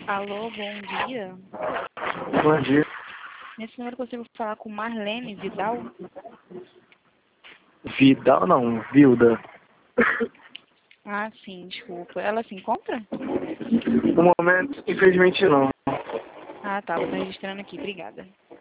Alô, bom dia. Bom dia. Nesse número eu consigo falar com Marlene Vidal? Vidal não, Vilda. Ah, sim, desculpa. Ela se encontra? No momento, infelizmente não. Ah, tá. Vou estar registrando aqui. Obrigada.